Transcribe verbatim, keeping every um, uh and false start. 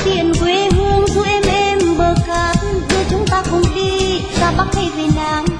tiện quê hương ru em em bờ cát đưa chúng ta cùng đi ra Bắc hay về Nam.